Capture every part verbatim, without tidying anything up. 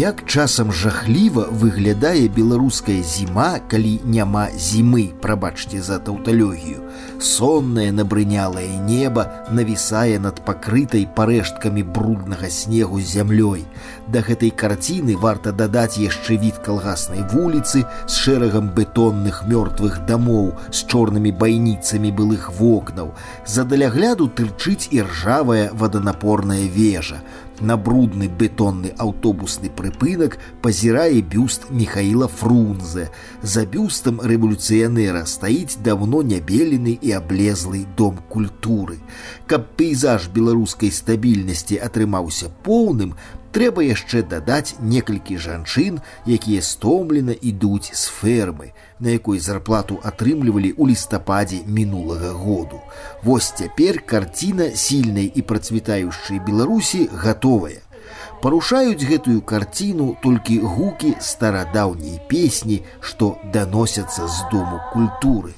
Як часам жахліва выглядае беларуская зіма, калі няма зімы, прабачце за таўталогію. Соннае набрынялае неба навісае над пакрытай парэшткамі бруднага снегу зямлёй. Да гэтай карціны варта дадаць яшчэ від калгаснай вуліцы з шэрагам бетонных мёртвых дамоў, з чорнымі байніцамі былых вокнаў. За далягляду тырчыць і ржавая ваданапорная вежа. На брудны бетонны аўтобусны прыпынак пазірае бюст Міхаіла Фрунзе. За бюстам рэвалюцыянера стаіць давно нябелены і аблезлы дом культуры. Каб пейзаж беларускай стабільнасці атрымаўся поўным, трэба яшчэ дадаць некалькі жанчын, якія стомлена ідуць з фермы, на якой зарплату атрымлівалі ў лістападзе мінулага году. Вось цяпер карціна сільнай і працвітаючай Беларусі гатовая. Парушаюць гэтую карціну толькі гукі старадаўняй песні, што даносяцца з дому культуры.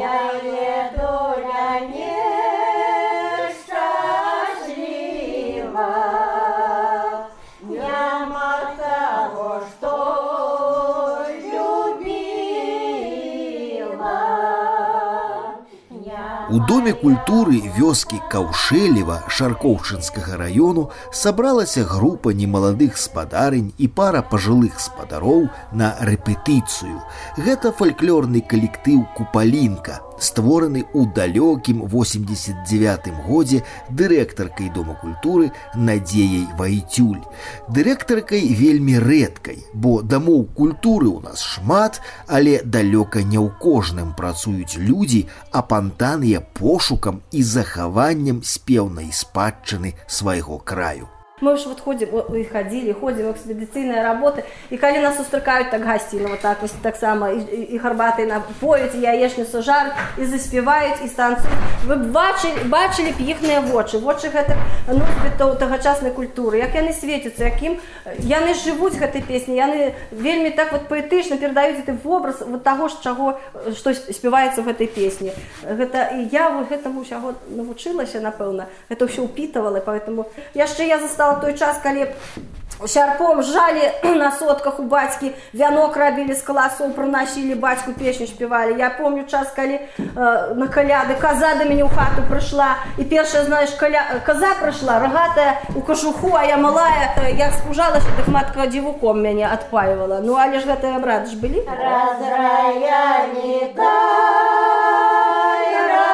У доме культуры вёскі Каўшэлева Шаркоўчынскага раёну сабралася група немаладых спадарынь і пара пажылых спадароў на рэпетыцыю. Гэта фальклорны калектыў «Купалінка», створаны ў далёкім восемьдесят девятым годзе дырэктаркай Дома культуры Надзеяй Вайцюль. Дырэктаркай вельмі рэдкай, бо дамоў культуры ў нас шмат, але далёка не ў кожным працуюць людзі, апантаныя пошукам і захаваннем спеўнай спадчыны свайго краю. Мы ж вот ходим, и ходили, ходим в экспедиційні роботи, і коли нас зустрічають так гостинно, вот так, так само, і, і гарбати напоють, і яєчницю жарять, і заспівають, і станцюють. Ви б бачили, бачили б їхні очі, в очі ну, тогочасної культури, як вони світяться, яким, вони живуть в цій пісні, вони вельми так вот поетично передають цей образ вот того, чого, що співається в цій пісні. Это, і я вот этому чого навчилася, напевно, це все упитувала, поэтому я ще я застала той час, коли шарпом жали на сотках у батьки, вянок робили з колосов, проносили батьку, песню співали. Я помню час, коли э, на коляды коза до меня в хату пришла, и первая, знаешь, коля... коза пришла, рогатая, у кожуху, а я малая, я спужалась, так матка дивуком меня отпаивала. Ну, але ж гэта обряд ж были. Разрая не дай,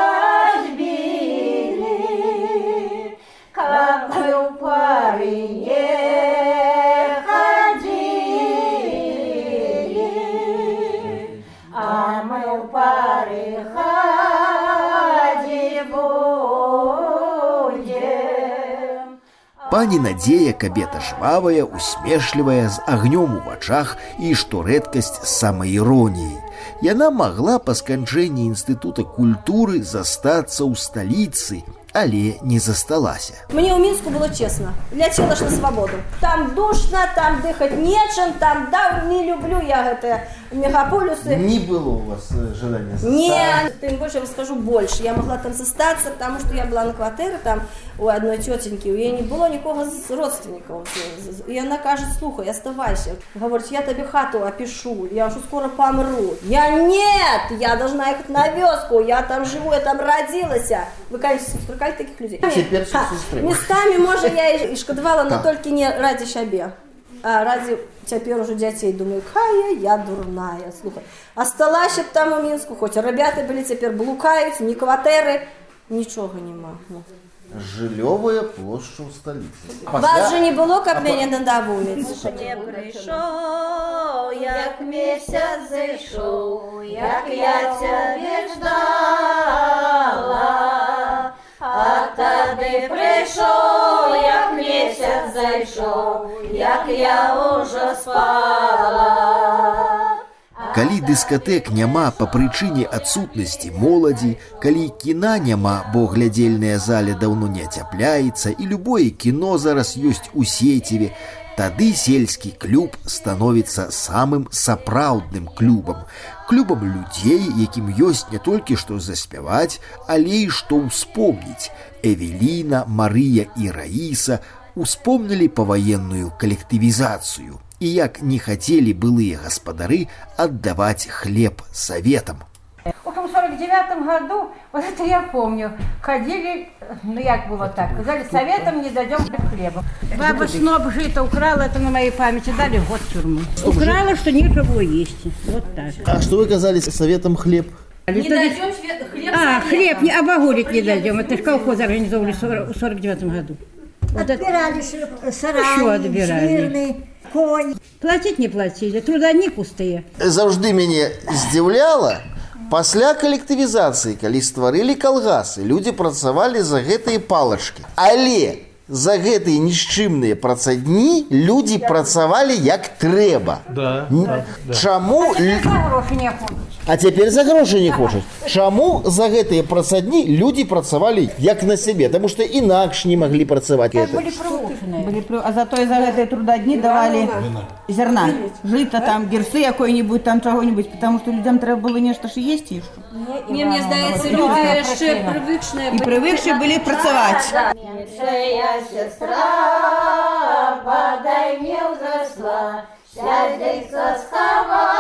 разбили, как мы у пары не ходили, а мы у пары ходить будем. Пані Надзея кабета жвавая, усмешлівая, з агнём у вачах і, што рэдкасць, з самаіроніяй. Яна магла па сканчэнні інстытута культуры застацца ў сталіцы, але не засталася. Мне ў Мінску было честно. Летела ж на свободу. Там душно, там дыхать нечем, там, да, не люблю я гэтыя мегаполисы. Не было у вас желания застаться? Нет, тем больше я вам скажу больше. Я могла там застаться, потому что я была на квартире там у одной тетеньки, у нее не было никого з родственников. И она кажет, слухай, оставайся. Говорит, я тебе хату опишу, я уже скоро помру. Я нет, я должна ехать на вёску, я там живу, я там родилась. Вы, конечно, встречали таких людей? Теперь а, местами, может, я и шкодовала, но только не ради себе. А ради теперь уже детей, думаю, какая я дурная, слухай. Осталась б там у Мінску, хоть ребята были теперь блукают, ни квартиры, ничего нема. Жылёвая площадь у столицы. Вас же не было, как мне надо вулиць. Не прийшов, як місяць зайшов, як я тебе ждала. А тоді прийшов, як місяць зайшов, як я уже спала. Калі дыскатэк няма па прычыне адсутнасці моладзі, калі кіна няма, бо глядзельная заля даўно не ацяпляецца і любое кіно зараз ёсць у сеціве, тады сельскі клуб становіцца самым сапраўдным клубам. Клубам людзей, якім ёсць не толькі што заспяваць, але і што ўспомніць. Эвеліна, Марыя і Раіса успомнілі паваенную калектывізацыю. і як не хацелі былыя гаспадары аддаваць хлеб советам. В сорок девятом году, вот это я помню, ходили, ну як было так, сказали, советом не дадим хлеба. Баба сноп жито украла, это на моей памяти, дали год тюрьму. Украла, что нечего есть. Вот так. А что вы казали советом хлеб? Не дадим хлеб. А, хлеб, не обогулить не дадим. Это же колхоз организовали в сорок девятом году. Вот отбирали сарай, жирный, конь. Платить не платили, трудодни пустые. Завжды мяне здзіўляла, пасля калектывізацыі, калі стварылі калгасы, людзі працавалі за гэтыя палачкі. Але за гэтыя нішчымныя працадні людзі працавалі як трэба. Да, да, да. Чаму... А цяпер за грошы не хочуць. Чаму за гэтыя працадні людзі працавалі як на сябе? Таму што інакш не маглі працаваць. Былі прывучаныя. А зато за гэтыя трудадні давалі зерна. Жыта там, гірсы якой-нибудь, там чаго-нибудь, потому что людям трэба было нешта ж есці. Мне, мне здаецца, люди яшчэ прывычныя. І прывыкшыя былі працаваць. Меншая сестра, подай мне взросла, сердце сховала.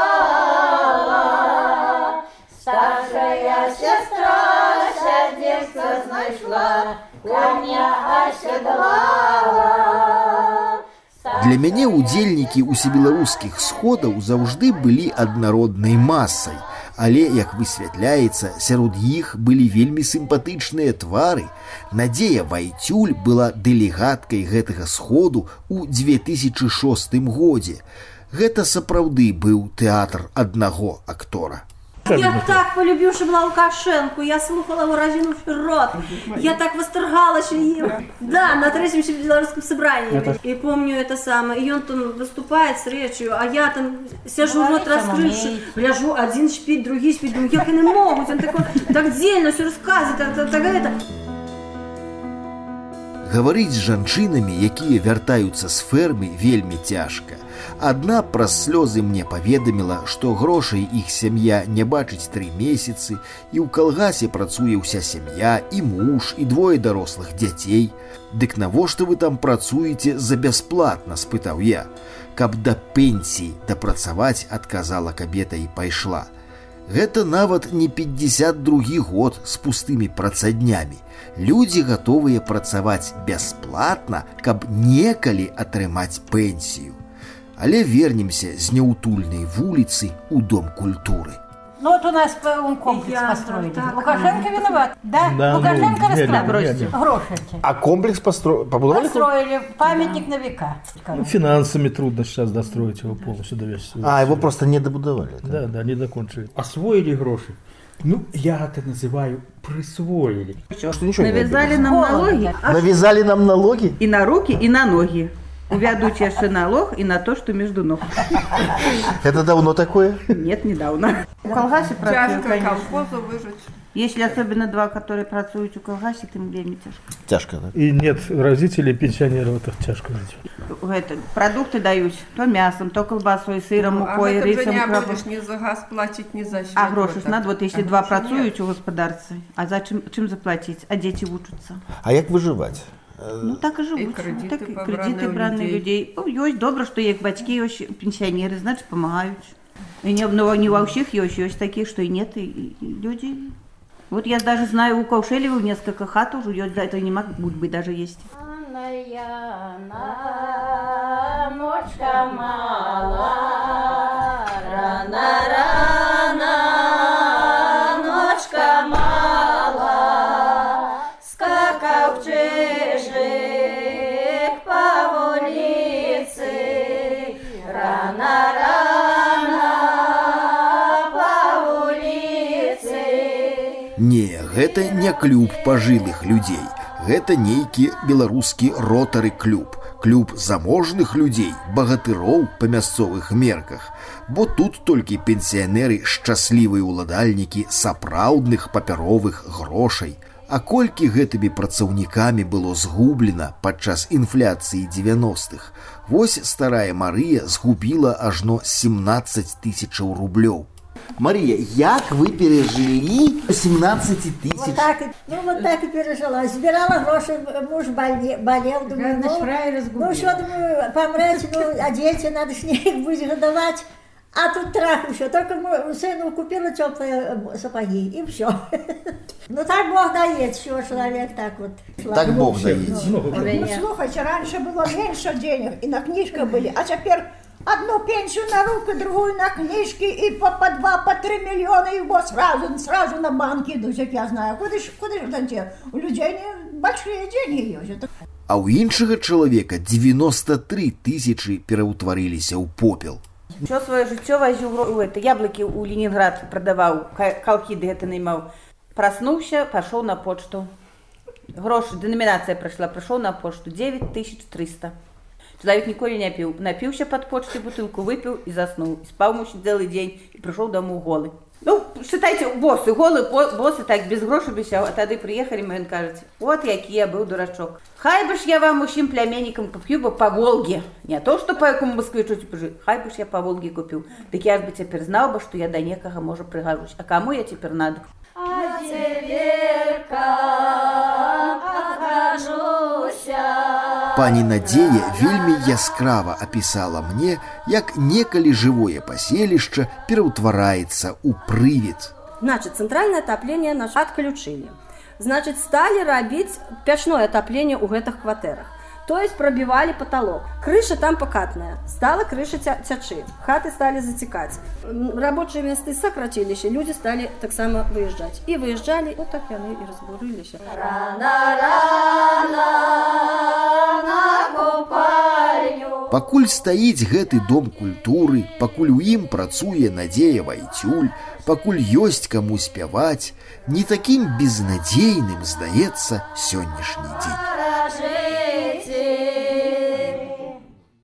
Старшая сестра, сердце знайшла, коня оседлала. Для мяне удзельнікі усебеларускіх сходаў заўжды былі аднароднай масай. Але, як высвятляецца, сярод іх былі вельмі сімпатычныя твары. Надзея Вайцюль была дэлегаткай гэтага сходу ў дзве тысячы шостым годзе. Гэта сапраўды быў тэатр аднаго актора. Я так полюбившая Лукашенко, я слухала его разинув рот, я так восторгалась им. Да, на третьем белорусском собрании. И помню это самое, и он там выступает с речью, а я там сижу рот раскрывший, ляжу, один спит, другие спит, думаю, как они могут, он такой, так дельно все рассказывает, так, так, так это. Гаварыць з жанчынамі, якія вяртаюцца з фермы, вельмі цяжка. Адна праз слёзы мне паведаміла, што грошай іх сям'я не бачыць тры месяцы, і ў калгасе працуе ўся сям'я, і муж, і двое дарослых дзяцей. Дык навошта вы там працуеце за бясплатна, спытаў я. Каб да пенсіі дапрацаваць, адказала кабета і пайшла. Гэта нават не пятьдесят другі год з пустымі працаднямі. Людзі гатовыя працаваць бясплатна, каб некалі атрымаць пенсію. Але вернемся з няўтульнай вуліцы ў Дом культуры. Ну вот у нас комплекс построили. Лукашенко виноват. Да, да, Лукашенко ну, раскрабросил гроши. А комплекс постро... побудовали? Построили памятник на века. Ну, финансами трудно сейчас достроить его полностью. Довести. А, его просто не добудовали. Да, да, да, не закончили. Освоили гроши. Ну, я это называю присвоили. Что, ничего Навязали нам налоги. Навязали нам налоги? И на руки, и на ноги. Увядучи яшчэ налог и на то, что между ног. Это давно такое? Нет, недавно. В колгасе працуют, тяжко колхозу выжить. Если особенно два, которые працуют у колгасе, тем время тяжко. Тяжко, да? И нет родителей, пенсионеров, это тяжко жить. Это, продукты дают то мясом, то колбасой, сыром, Ну, мукой, а рисом, не крабом. будешь ни за газ платить, ни за А гроши так. надо, вот если два працуют у господарцы, а за чим, чим заплатить? А дети учатся. А як выживать? Ну так і живуть. І кредити так, і побрані кредити у брани людей. людей. О, ёсць, добре, що їх батьки, ось пенсіонери, значить, допомагають. І не, ну, не во всіх есть, есть такие, что и нет, и, и люди. Вот я даже знаю, у Каушелева несколько хат уже, есть, за это не могут быть даже есть. Ночка мала, рано, рано, ночка мала, скакав чижик по вулиці, рано, рано по вулиці. Не, гэта не клуб пажылых людзей. Гэта нейкі беларускі ротары-клуб. Клуб заможных людзей, багатыроў па мясцовых мерках. Бо тут толькі пенсіянеры шчаслівыя ўладальнікі сапраўдных папяровых грошай. А колькі гэтымі працаўнікамі было згублена падчас інфляцыі дзевяностых. Вось старая Марыя згубіла ажно семнадцаць тысячаў рублёў. Мария, як вы пережили семнадцать тысяч? Вот так, и- ну вот так и пережила. Збирала гроши, муж боле- болел, думаю, Гадно, ну, шрай разгубила. ну что, думаю, помрать, ну, а дети, надо с ней будет годовать. А тут трах еще, только мой сыну купила теплые э, сапоги, и все. Ну так Бог дает, чего человек так вот. Так Бог дает. Много Ну, слухайте, раньше было меньше денег, и на книжках были, а теперь одну пенсию на руку, другую на книжки, и по, по два, по три миллиона, и вот сразу, сразу на банки идут, как я знаю. Куда ж, куда ж там те? У людей не большие деньги есть. А у іншага чалавека девяносто три тысячи пераўтварыліся ў попел. Все свое жыццё вазіў гро- у это яблоки у Ленинград продаваў, ка- калкі гэта наймаў. Праснуўся, пашоў на почту. Грошы, деномінацыя прайшла, прыйшоў на почту девять тысяч триста. Чалавек ніколі не піў. Напіўся пад почтай бутылку, выпіў і заснуў. І спаў мусіць цэлы дзень і прыйшоў дамоў голы. Ну, считайте, босы, голы, по- босы так, без грошай без сяго. А тады прыехалі мы, ён кажаце, от які я быў дурачок. Хай бы ж я вам усім племяннікам купіў бы па Волге. Не то, што па якому москвічу пажы. Хай бы ж я па Волге купіў. Дык я ж бы цяпер знаў бы, што я да некага, можа, прыгажусь. А каму я цяпер надо? А дзеверка, пакажуся. Пані Надзея вельмі яскрава апісала мне, як некалі жывое паселішча пераўтвараецца ў прывід. Значит, центральное отопление наш отключили. Значит, стали робить печное отопление у гэтых кватэрах. То есть пробивали потолок. Крыша там покатная. Стала крыша тя- тячы. Хаты стали затекать. М, Рабочие места сократились, и люди стали так само выезжать. И выезжали, вот так яны и разбурылись. Рана-рана на купальню. Пакуль стаіць гэты дом культуры, пакуль у ім працуе Надзея Вайцюль, пакуль ёсць каму спяваць, не такім безнадзейным здаецца сённяшні дзень.